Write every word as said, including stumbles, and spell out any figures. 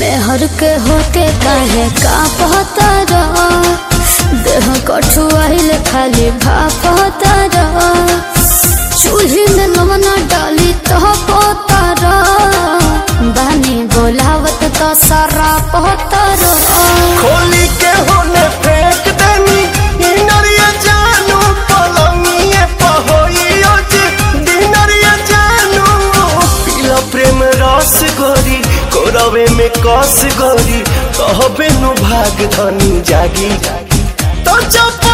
मेहर के होके काहे का पहतारा देह कठुआइल खाली भापतारा चूल्ही में लवना डाली तो पोतारा बानी बोलावत तो सारा पोतारा खोली के होने फेंक देनी इनरिया जानू पलंगिए पहोइयो जी दिनरिया जानू पीला प्रेम रस गोरी कोरवे में कस गोरी कहबे नु भाग धनी जागी तो चप